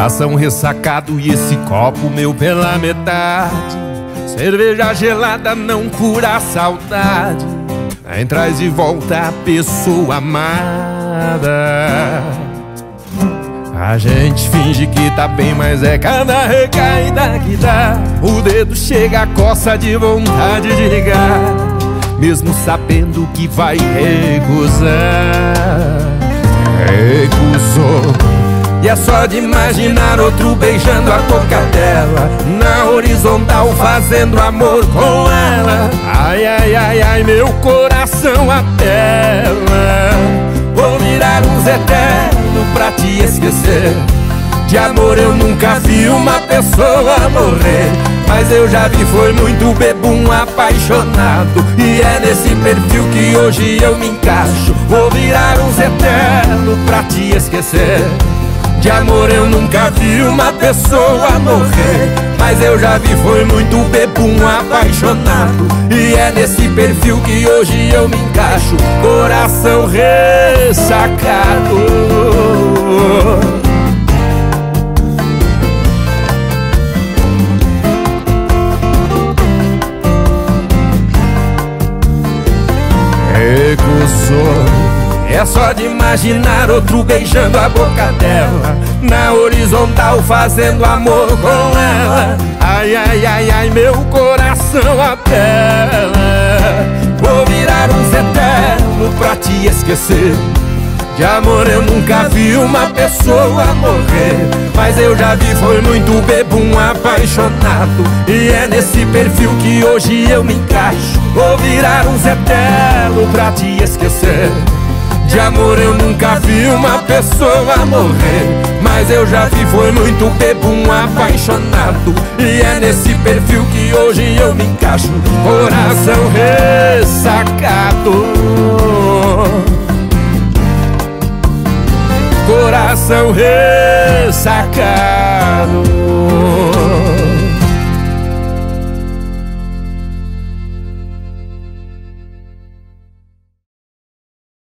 Coração ressacado e esse copo meu pela metade. Cerveja gelada não cura a saudade, nem traz de volta a pessoa amada. A gente finge que tá bem, mas é cada recaída que dá. O dedo chega a coça de vontade de ligar, mesmo sabendo que vai recusar. Recusou. E é só de imaginar outro beijando a boca dela, na horizontal fazendo amor com ela. Ai, ai, ai, ai, meu coração apela. Vou virar um Zé eterno pra te esquecer. De amor eu nunca vi uma pessoa morrer, mas eu já vi, foi muito bebum apaixonado. E é nesse perfil que hoje eu me encaixo. Vou virar um Zé eterno pra te esquecer. De amor eu nunca vi uma pessoa morrer, mas eu já vi, foi muito bebum apaixonado. E é nesse perfil que hoje eu me encaixo. Coração ressacado. Recusou. É só de imaginar outro beijando a boca dela, na horizontal fazendo amor com ela. Ai, ai, ai, ai, meu coração apela. Vou virar um Zé eterno pra te esquecer. De amor eu nunca vi uma pessoa morrer, mas eu já vi, foi muito bebum apaixonado. E é nesse perfil que hoje eu me encaixo. Vou virar um Zé eterno pra te esquecer. De amor eu nunca vi uma pessoa morrer, mas eu já vi, foi muito bebum apaixonado. E é nesse perfil que hoje eu me encaixo. Coração ressacado. Coração ressacado.